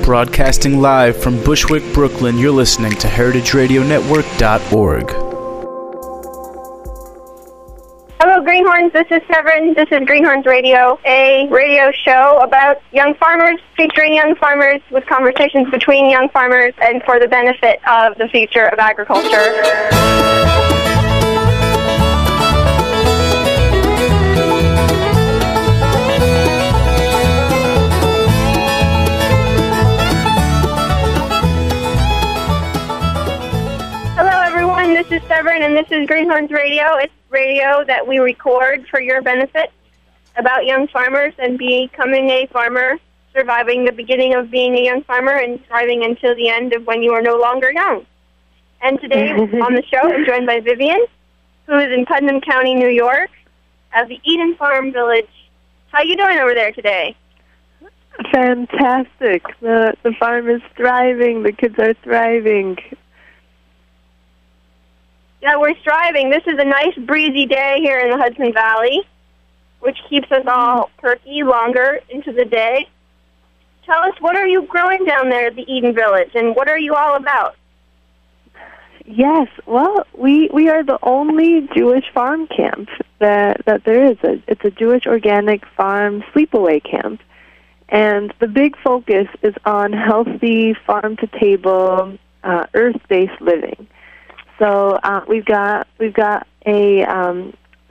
Broadcasting live from Bushwick, Brooklyn, you're listening to heritageradionetwork.org. Hello, Greenhorns. This is Severin. This is Greenhorns Radio, a radio show about young farmers, featuring young farmers with conversations between young farmers and for the benefit of the future of agriculture. This is Severin, and this is Greenhorns Radio. It's radio that we record for your benefit about young farmers and becoming a farmer, surviving the beginning of being a young farmer, and thriving until the end of when you are no longer young. And today on the show, I'm joined by Vivian, who is in Putnam County, New York, at the Eden Farm Village. How you doing over there today? Fantastic. The farm is thriving. The kids are thriving. Yeah, we're striving. This is a nice breezy day here in the Hudson Valley, which keeps us all perky longer into the day. Tell us, what are you growing down there at the Eden Village, and what are you all about? Yes, well, we are the only Jewish farm camp that there is. It's a Jewish organic farm sleepaway camp, and the big focus is on healthy farm-to-table, earth-based living. So we've got a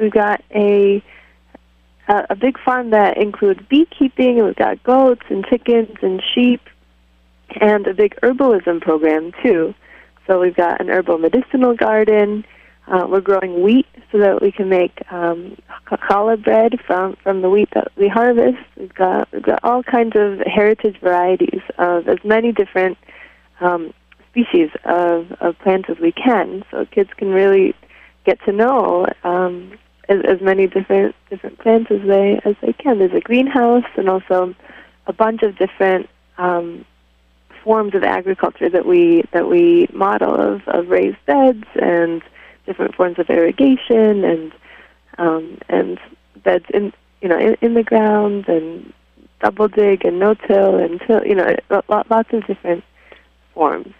big farm that includes beekeeping, and we've got goats and chickens and sheep, and a big herbalism program too. So we've got an herbal medicinal garden. We're growing wheat so that we can make challah bread from the wheat that we harvest. We've got all kinds of heritage varieties of as many different species of plants as we can, so kids can really get to know as many different plants as they can. There's a greenhouse and also a bunch of different forms of agriculture that we model of raised beds and different forms of irrigation and beds in the ground and double dig and no till and lots of different forms.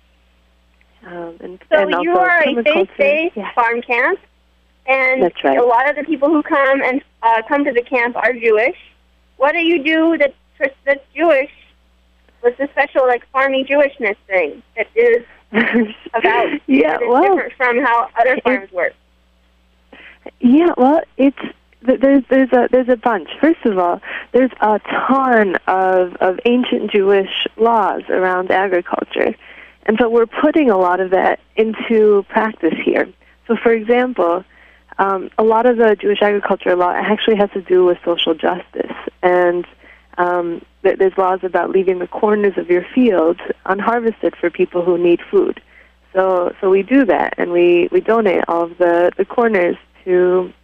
So you are a faith-based farm camp, and that's right. A lot of the people who come to the camp are Jewish. What do you do that's Jewish? What's the special, farming Jewishness thing that is about different from how other farms work? Yeah, well, there's a bunch. First of all, there's a ton of ancient Jewish laws around agriculture. And so we're putting a lot of that into practice here. So, for example, a lot of the Jewish agriculture law actually has to do with social justice. And there's laws about leaving the corners of your fields unharvested for people who need food. So we do that, and we donate all of the corners to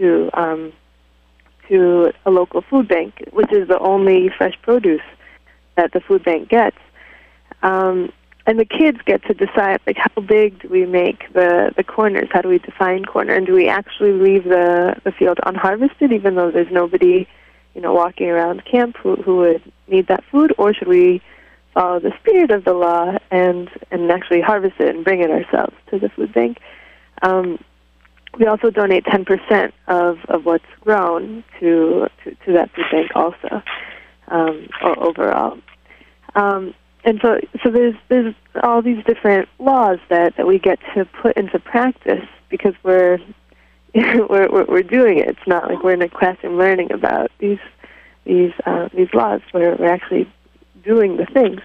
a local food bank, which is the only fresh produce that the food bank gets. And the kids get to decide, how big do we make the corners? How do we define corner? And do we actually leave the field unharvested, even though there's nobody, walking around camp who would need that food? Or should we follow the spirit of the law and actually harvest it and bring it ourselves to the food bank? We also donate 10% of what's grown to that food bank also, overall. And so there's all these different laws that we get to put into practice because we're doing it. It's not like we're in a classroom learning about these laws. We're actually doing the things,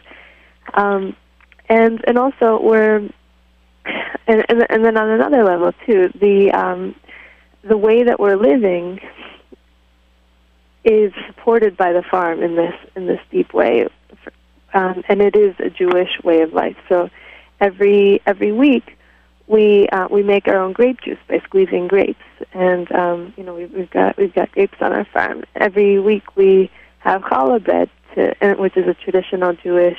and also we're and then on another level too, the way that we're living is supported by the farm in this deep way. And it is a Jewish way of life. So every week we make our own grape juice by squeezing grapes, and we've got grapes on our farm. Every week we have challah bread, which is a traditional Jewish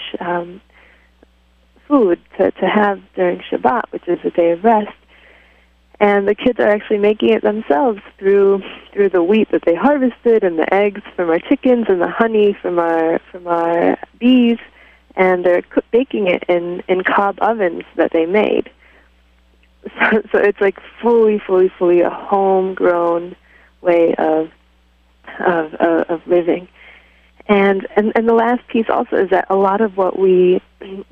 food to have during Shabbat, which is a day of rest. And the kids are actually making it themselves through the wheat that they harvested, and the eggs from our chickens, and the honey from our bees, and they're baking it in cob ovens that they made. So it's like fully a homegrown way of living. And the last piece also is that a lot of how we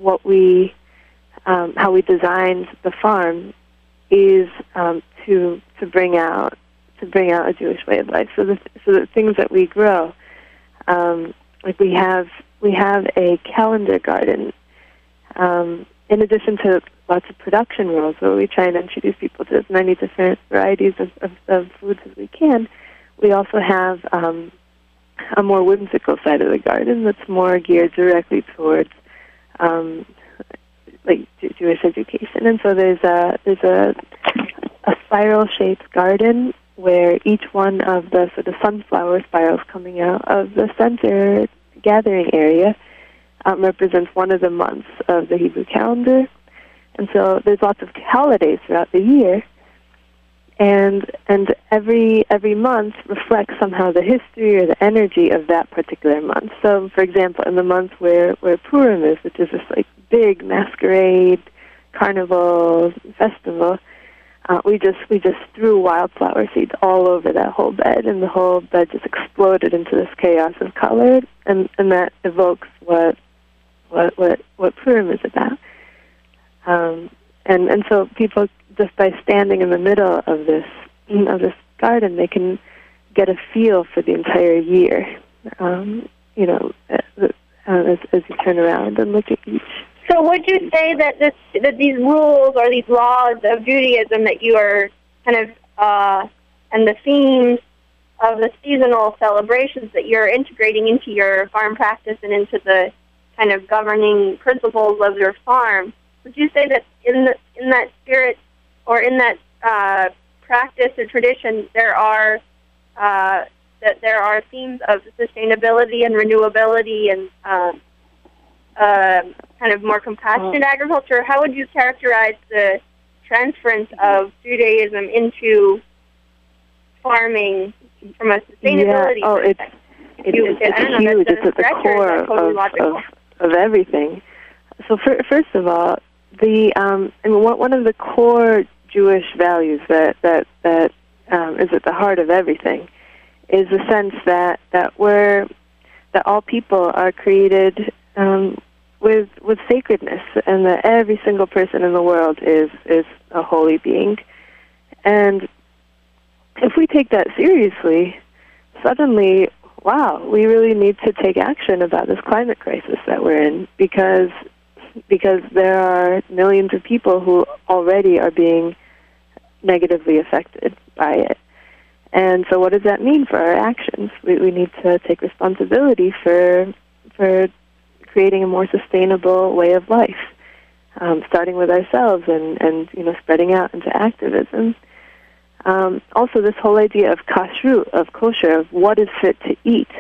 designed the farm is to bring out a Jewish way of life. So the things that we grow, like we have a calendar garden. In addition to lots of production rows where we try and introduce people to as many different varieties of foods as we can, we also have a more whimsical side of the garden that's more geared directly towards like Jewish education. And so there's a spiral-shaped garden where each one of the sort of sunflower spirals coming out of the center gathering area represents one of the months of the Hebrew calendar. And so there's lots of holidays throughout the year, and every month reflects somehow the history or the energy of that particular month. So, for example, in the month where Purim is, which is this like big masquerade, carnival, festival, we just threw wildflower seeds all over that whole bed, and the whole bed just exploded into this chaos of color, and that evokes what Purim is about. And so people, just by standing in the middle of this garden, they can get a feel for the entire year. As you turn around and look at each. So would you say that these rules or these laws of Judaism that you are kind of and the themes of the seasonal celebrations that you're integrating into your farm practice and into the kind of governing principles of your farm, would you say that in that spirit or in that practice or tradition there are themes of sustainability and renewability and kind of more compassionate agriculture? How would you characterize the transference of Judaism into farming from a sustainability perspective? It's huge. It's at the core of everything. So first of all, one of the core Jewish values that is at the heart of everything is the sense that all people are created with sacredness, and that every single person in the world is a holy being. And if we take that seriously, suddenly, wow, we really need to take action about this climate crisis that we're in, because there are millions of people who already are being negatively affected by it. And so what does that mean for our actions? We need to take responsibility for creating a more sustainable way of life, starting with ourselves and spreading out into activism. Also, this whole idea of kashrut, of kosher, of what is fit to eat,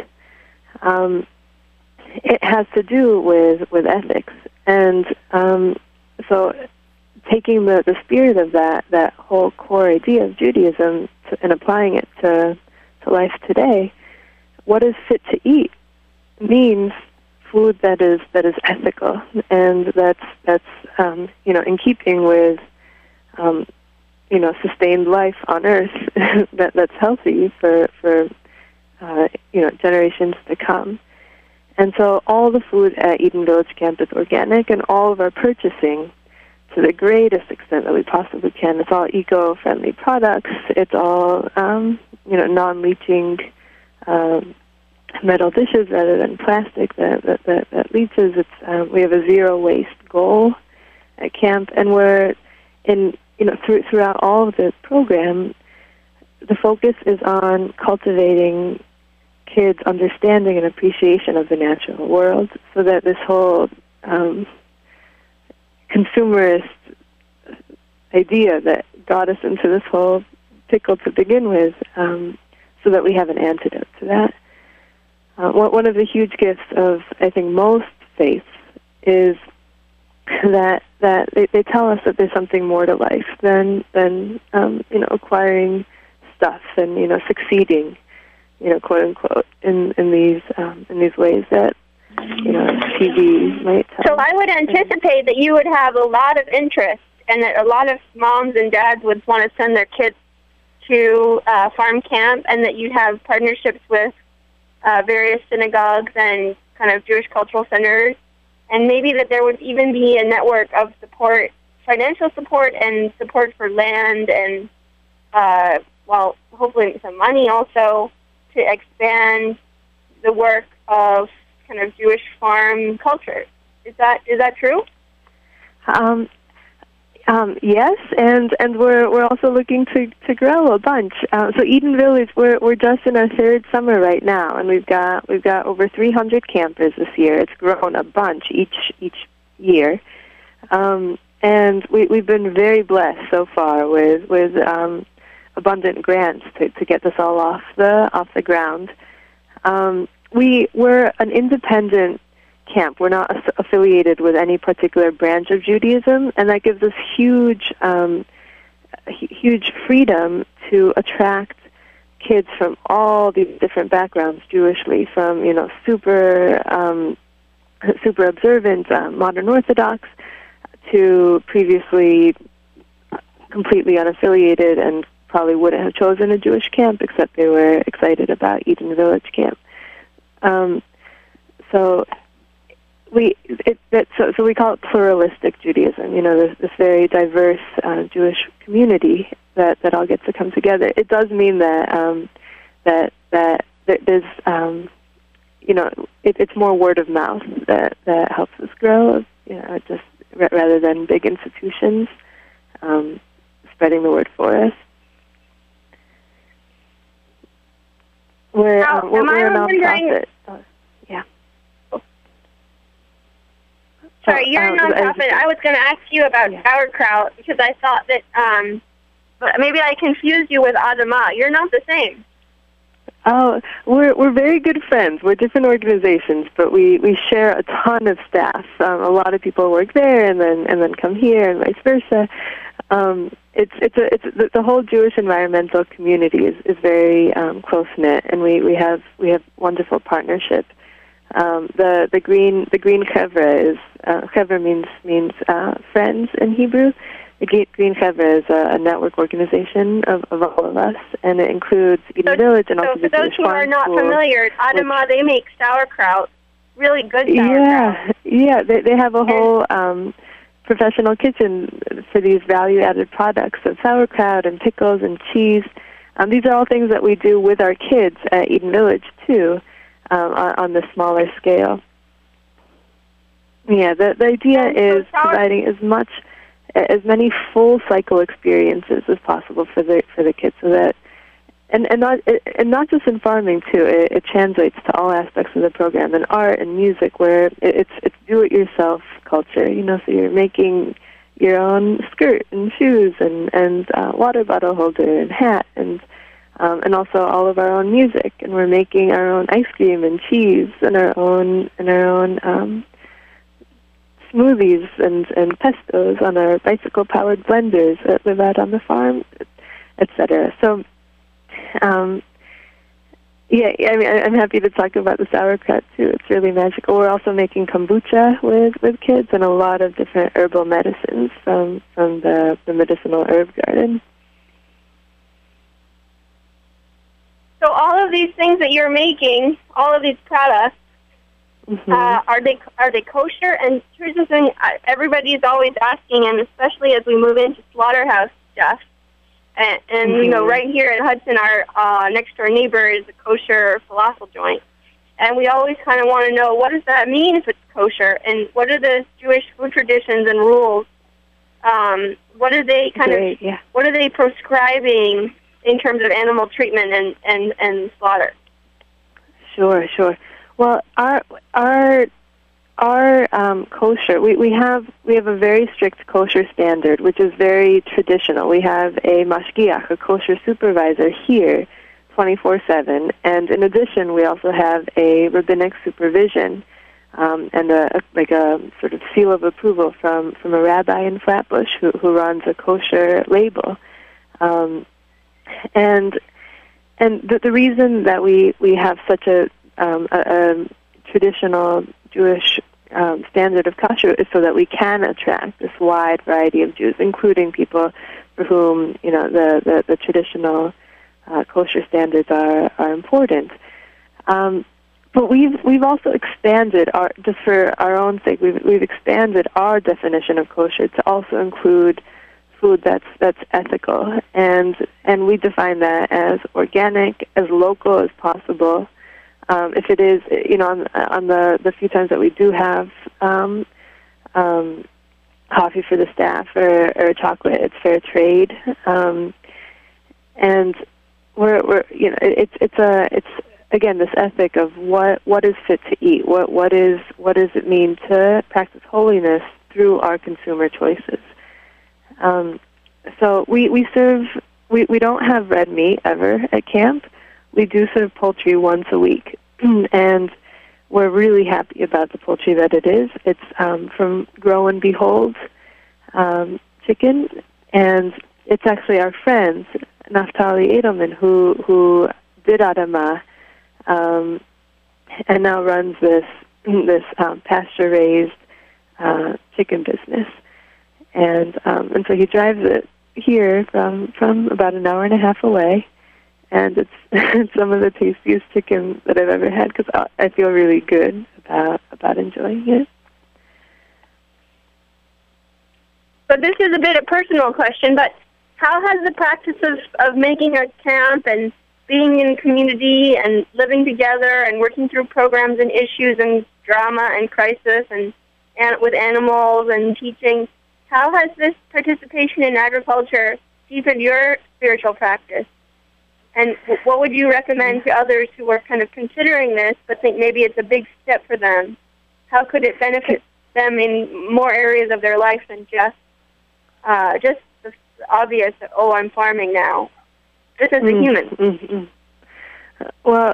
it has to do with ethics. And so taking the spirit of that whole core idea of Judaism and applying it to life today, what is fit to eat means food that is ethical, and that's in keeping with sustained life on Earth that's healthy for generations to come. And so all the food at Eden Village Camp is organic, and all of our purchasing, to the greatest extent that we possibly can, it's all eco-friendly products. It's all non-leaching metal dishes rather than plastic that leaches. We have a zero waste goal at camp, and we're throughout all of the program, the focus is on cultivating kids' understanding and appreciation of the natural world, so that this whole consumerist idea that got us into this whole pickle to begin with, so that we have an antidote to that. One of the huge gifts of, I think, most faiths is that they tell us that there's something more to life than acquiring stuff and succeeding, quote unquote, in these ways that TV might tell. So I would anticipate that you would have a lot of interest, and that a lot of moms and dads would want to send their kids to farm camp, and that you'd have partnerships with various synagogues and kind of Jewish cultural centers, and maybe that there would even be a network of support, financial support and support for land and, hopefully some money also to expand the work of kind of Jewish farm culture. Is that true? Yes, and we're also looking to grow a bunch. So Eden Village, we're just in our third summer right now, and we've got over 300 campers this year. It's grown a bunch each year, and we've been very blessed so far with abundant grants to get this all off the ground. We're an independent camp. We're not affiliated with any particular branch of Judaism, and that gives us huge freedom to attract kids from all these different backgrounds Jewishly, from super observant modern Orthodox to previously completely unaffiliated and probably wouldn't have chosen a Jewish camp except they were excited about Eden Village Camp. So we call it pluralistic Judaism. This very diverse Jewish community that all gets to come together. It does mean that there's it's more word of mouth that helps us grow. Just rather than big institutions spreading the word for us. We're a nonprofit. Yeah. Sorry, you're a nonprofit. I was going to ask you about sauerkraut because I thought that but maybe I confused you with Adamah. You're not the same. Oh, we're very good friends. We're different organizations, but we share a ton of staff. A lot of people work there and then come here and vice versa. It's the whole Jewish environmental community is very close knit, and we have wonderful partnership. The green chevra is chevra means friends in Hebrew. The Green Chevra is a network organization of all of us, and it includes Eden Village and also the Jewish Farm School. So for those who are not familiar, Adamah, they make sauerkraut, really good sauerkraut. Yeah, they have a whole professional kitchen for these value-added products of sauerkraut and pickles and cheese. These are all things that we do with our kids at Eden Village, too, on the smaller scale. Yeah, the idea is providing as many full cycle experiences as possible for the kids, so that and not just in farming too. It translates to all aspects of the program, in art and music, where it's do-it-yourself culture. So you're making your own skirt and shoes and water bottle holder and hat and also all of our own music, and we're making our own ice cream and cheese and our own smoothies and pestos on our bicycle-powered blenders that live out on the farm, etc. So, I'm happy to talk about the sauerkraut too. It's really magical. We're also making kombucha with kids and a lot of different herbal medicines from the medicinal herb garden. So all of these things that you're making, all of these products, are they kosher? And here's the thing: everybody's always asking, and especially as we move into slaughterhouse stuff. And right here in Hudson, our next door neighbor is a kosher falafel joint, and we always kind of want to know, what does that mean if it's kosher, and what are the Jewish food traditions and rules? What are they what are they prescribing in terms of animal treatment and slaughter? Sure. Well, our kosher, we have a very strict kosher standard, which is very traditional. We have a mashgiach, a kosher supervisor here, 24/7, and in addition, we also have a rabbinic supervision and a sort of seal of approval from a rabbi in Flatbush who runs a kosher label, and the reason that we have such a traditional Jewish standard of kashrut is so that we can attract this wide variety of Jews, including people for whom the traditional kosher standards are important. But we've also expanded just for our own sake. We've expanded our definition of kosher to also include food that's ethical, and we define that as organic, as local as possible. If it is, on the few times that we do have coffee for the staff or chocolate, it's fair trade, and it's again this ethic of what is fit to eat, what does it mean to practice holiness through our consumer choices. So we don't have red meat ever at camp. We do serve poultry once a week, and we're really happy about the poultry that it is. It's from Grow and Behold chicken, and it's actually our friends, Naftali Edelman, who did Adamah, and now runs this pasture-raised chicken business. And so he drives it here from about an hour and a half away, and it's some of the tastiest chicken that I've ever had because I feel really good about enjoying it. So this is a bit of a personal question, but how has the practice of making a camp and being in community and living together and working through programs and issues and drama and crisis and with animals and teaching, how has this participation in agriculture deepened your spiritual practice? And what would you recommend to others who are kind of considering this but think maybe it's a big step for them? How could it benefit them in more areas of their life than just the obvious, I'm farming now? Just as a human. Mm-hmm. Well,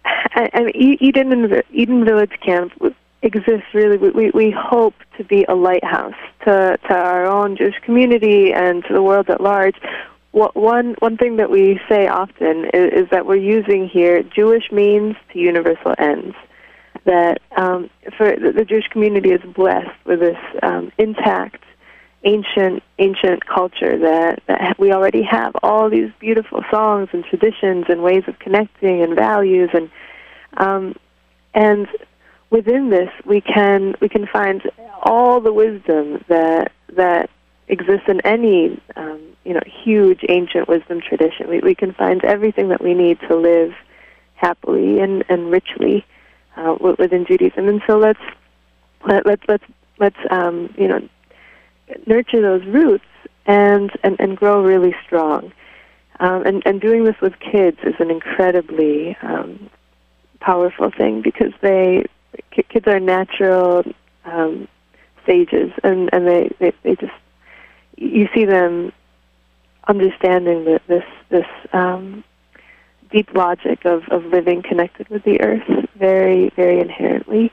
Eden Village Camp exists really. We hope to be a lighthouse to our own Jewish community and to the world at large. One thing that we say often is that we're using here Jewish means to universal ends. That for the Jewish community is blessed with this intact, ancient culture that we already have all these beautiful songs and traditions and ways of connecting and values and within this we can find all the wisdom that exists in any huge ancient wisdom tradition. We can find everything that we need to live happily and richly within Judaism. And so let's nurture those roots and grow really strong. And doing this with kids is an incredibly powerful thing because kids are natural sages, and they just, you see them understanding this deep logic of living connected with the earth very, very inherently.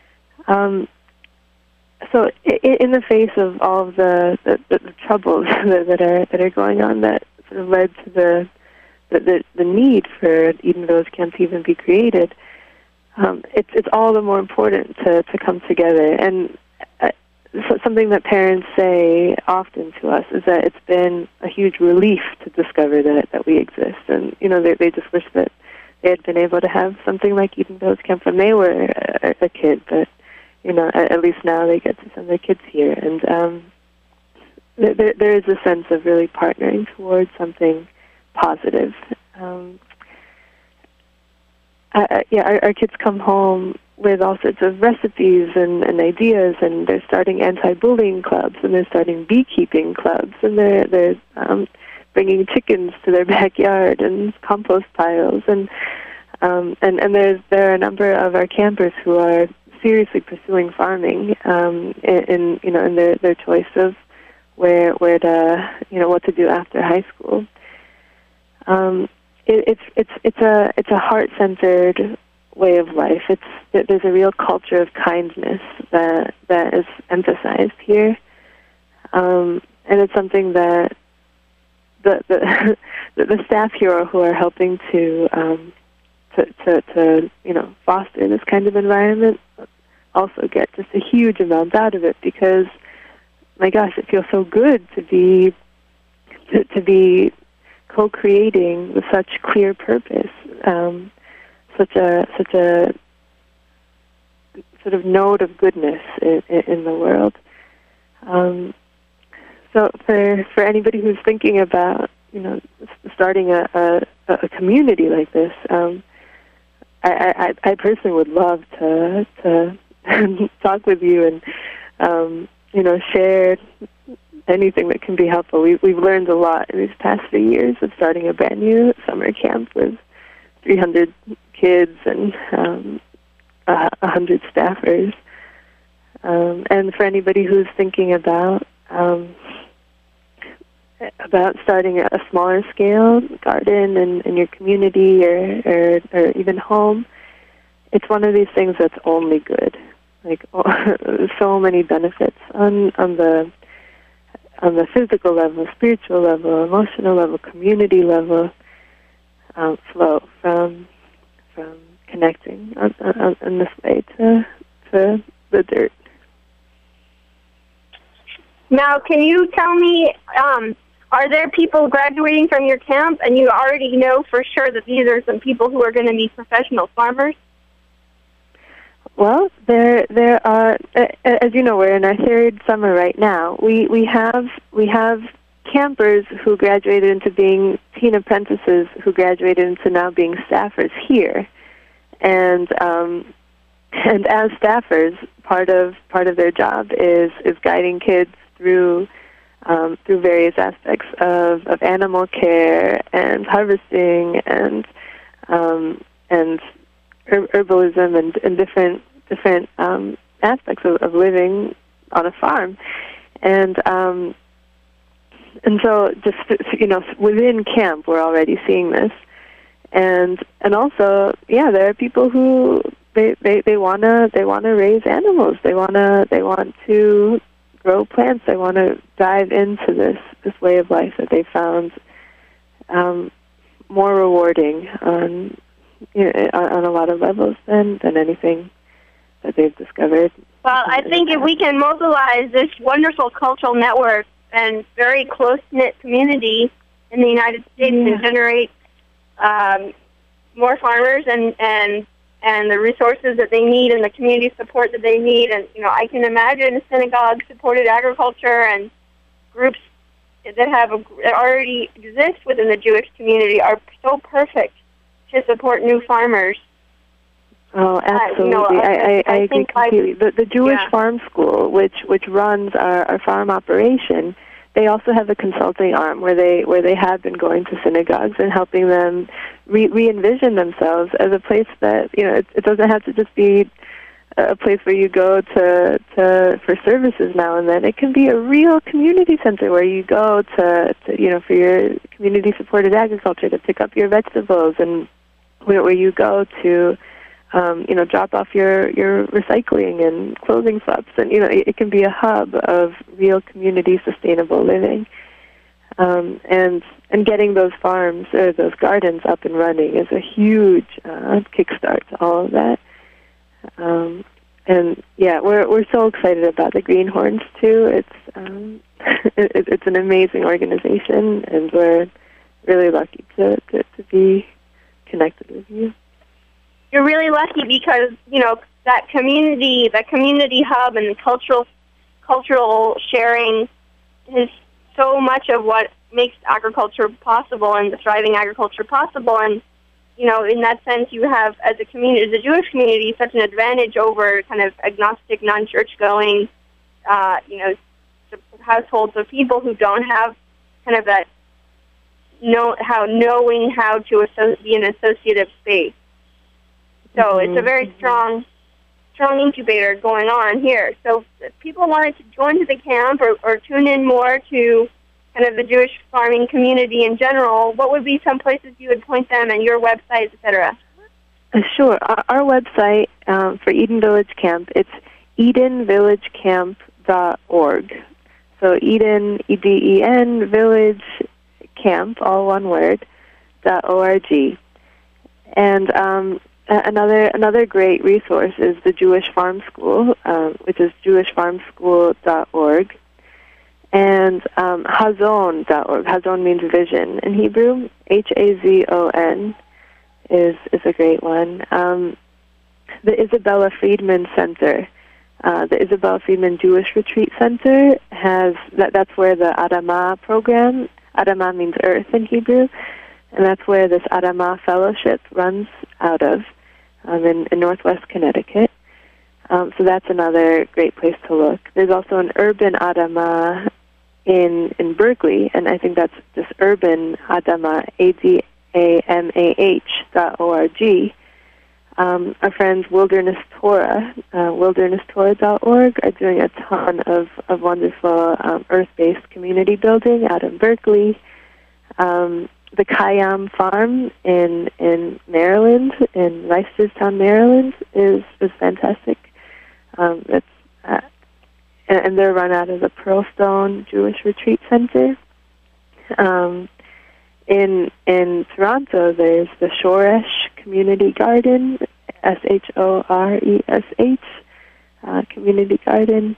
So in the face of all of the troubles that are going on that sort of led to the need for Eden Village Camp to even be created, it's all the more important to come together. And so something that parents say often to us is that it's been a huge relief to discover that we exist. And they just wish that they had been able to have something like Eden Village Camp when they were a kid, but at least now they get to send their kids here. And there is a sense of really partnering towards something positive. Our kids come home with all sorts of recipes and ideas, and they're starting anti-bullying clubs, and they're starting beekeeping clubs, and they're bringing chickens to their backyard and compost piles, and there are a number of our campers who are seriously pursuing farming in their choice of where to what to do after high school. It's a heart-centered way of life. There's a real culture of kindness that is emphasized here, and it's something that the staff here who are helping to foster this kind of environment also get just a huge amount out of it, because, my gosh, it feels so good to be co-creating with such clear purpose, such a sort of node of goodness in the world. So for anybody who's thinking about, starting a community like this, I personally would love to talk with you and share anything that can be helpful. We've learned a lot in these past few years of starting a brand new summer camp with 300 kids and 100 staffers. And for anybody who's thinking about starting a smaller scale garden in your community or even home, it's one of these things that's only good. Like, so many benefits on the physical level, spiritual level, emotional level, community level, flow from connecting in this way to the dirt. Now, can you tell me, are there people graduating from your camp, and you already know for sure that these are some people who are going to be professional farmers? Well, there are, as you know, we're in our third summer right now. We have campers who graduated into being teen apprentices, who graduated into now being staffers here, and as staffers, part of their job is guiding kids through various aspects of animal care and harvesting and herbalism and different aspects of living on a farm, and so just within camp we're already seeing this, and also there are people who they wanna raise animals, they want to grow plants, they want to dive into this way of life that they found more rewarding on a lot of levels than anything that they've discovered. Well, I think if we can mobilize this wonderful cultural network and very close-knit community in the United States and generate more farmers and the resources that they need and the community support that they need, and I can imagine synagogue-supported agriculture and groups that already exist within the Jewish community are so perfect to support new farmers. Oh, absolutely. I agree completely. The Jewish Farm School, which runs our farm operation, they also have a consulting arm where they have been going to synagogues and helping them re-envision themselves as a place that it doesn't have to just be a place where you go to for services now and then. It can be a real community center where you go to for your community supported agriculture, to pick up your vegetables, and where you go to drop off your recycling and clothing flops, and it can be a hub of real community sustainable living, and getting those farms or those gardens up and running is a huge kickstart to all of that. And we're so excited about the Greenhorns too. It's an amazing organization, and we're really lucky to be connected with you. You're really lucky because that community hub and the cultural sharing is so much of what makes agriculture possible and the thriving agriculture possible. And in that sense, you have, as a community, as a Jewish community, such an advantage over kind of agnostic, non-church-going, households of people who don't have kind of that knowing how to be an associative space. So it's a very strong incubator going on here. So if people wanted to join to the camp or tune in more to kind of the Jewish farming community in general, what would be some places you would point them, and your website, etc.? Sure. Our website for Eden Village Camp, it's EdenVillageCamp.org. So Eden, EDEN, Village Camp, all one word, .org. And another great resource is the Jewish Farm School, which is jewishfarmschool.org, and hazon.org. Hazon means vision in Hebrew. Hazon is a great one. The Isabella Friedman Center, the Isabella Friedman Jewish Retreat Center, that's where the Adamah program, Adamah means earth in Hebrew, and that's where this Adamah Fellowship runs out of in Northwest Connecticut. So that's another great place to look. There's also an urban Adamah in Berkeley, and I think that's just urban Adamah, ADAMAH.org. Our friends Wilderness Torah, wildernesstorah.org, are doing a ton of wonderful earth-based community building out in Berkeley. The Kayam Farm in Maryland, in Reisterstown, Maryland, is fantastic. And they're run out of the Pearlstone Jewish Retreat Center. In Toronto, there's the Shoresh Community Garden, SHORESH Community Garden.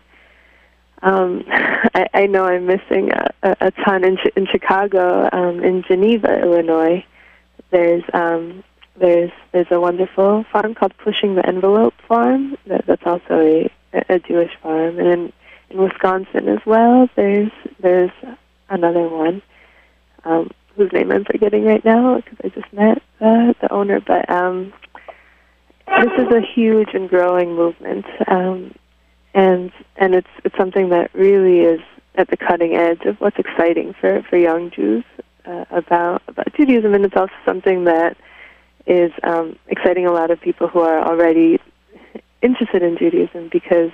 I know I'm missing a ton in Chicago. In Geneva, Illinois, there's a wonderful farm called Pushing the Envelope Farm. That's also a Jewish farm, and in Wisconsin as well, there's another one whose name I'm forgetting right now because I just met the owner. But this is a huge and growing movement, and it's something that really is at the cutting edge of what's exciting for young Jews about Judaism, and it's also something that is exciting a lot of people who are already interested in Judaism because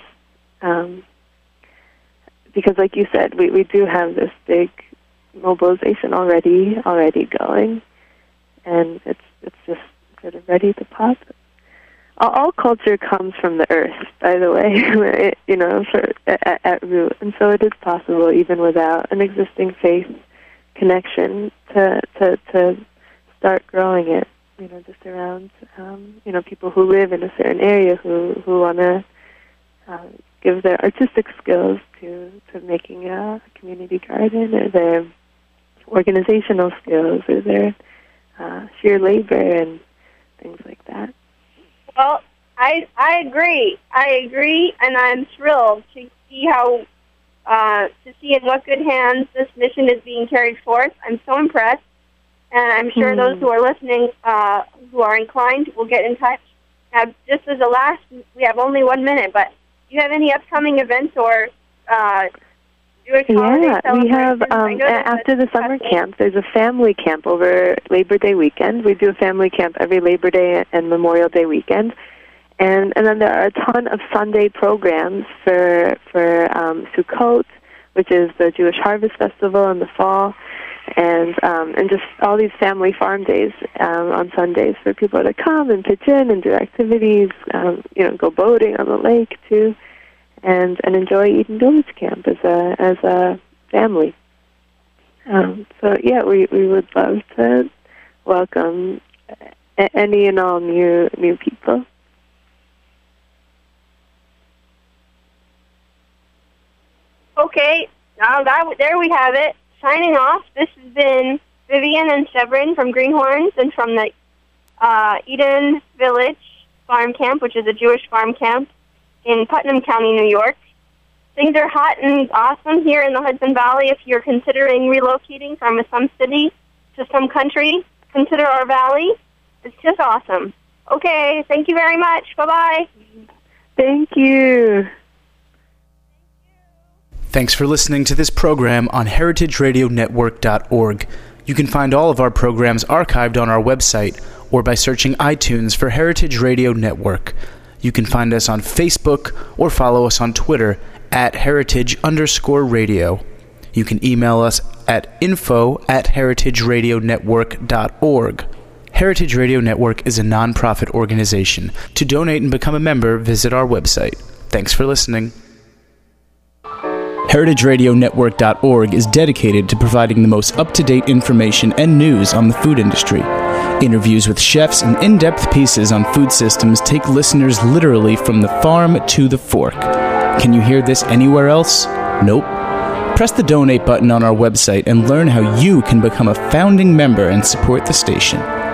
like you said, we do have this big mobilization already going, and it's just sort of ready to pop. All culture comes from the earth, by the way, at root, and so it is possible even without an existing faith connection to start growing it. Just around people who live in a certain area who want to give their artistic skills to making a community garden, or their organizational skills, or their sheer labor and things like that. Well, I agree, and I'm thrilled to see how in what good hands this mission is being carried forth. I'm so impressed, and I'm sure those who are listening, who are inclined, will get in touch. Now, just as a last, we have only 1 minute, but do you have any upcoming events or Jewish holiday celebrations? We have, after the summer camp, there's a family camp over Labor Day weekend. We do a family camp every Labor Day and Memorial Day weekend. And then there are a ton of Sunday programs for Sukkot, which is the Jewish Harvest Festival in the fall, and just all these family farm days on Sundays for people to come and pitch in and do activities, go boating on the lake too, and enjoy Eden Village Camp as a family. So yeah, we would love to welcome any and all new people. Okay, now there we have it. Signing off, this has been Vivian and Severin from Greenhorns and from the Eden Village Farm Camp, which is a Jewish farm camp in Putnam County, New York. Things are hot and awesome here in the Hudson Valley. If you're considering relocating from some city to some country, consider our valley. It's just awesome. Okay, thank you very much. Bye-bye. Thank you. Thanks for listening to this program on heritageradionetwork.org. You can find all of our programs archived on our website or by searching iTunes for Heritage Radio Network. You can find us on Facebook or follow us on Twitter at @heritage_radio. You can email us at info@heritageradionetwork.org. Heritage Radio Network is a non-profit organization. To donate and become a member, visit our website. Thanks for listening. HeritageRadioNetwork.org is dedicated to providing the most up-to-date information and news on the food industry. Interviews with chefs and in-depth pieces on food systems take listeners literally from the farm to the fork. Can you hear this anywhere else? Nope. Press the donate button on our website and learn how you can become a founding member and support the station.